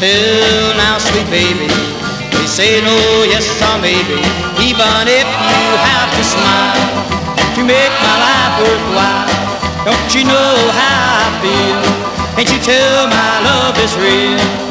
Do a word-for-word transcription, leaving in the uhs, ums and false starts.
tell now, sweet baby, they say no, yes or maybe, even if you have to smile to make my life worthwhile. Don't you know how I feel? Can't you tell my love is real?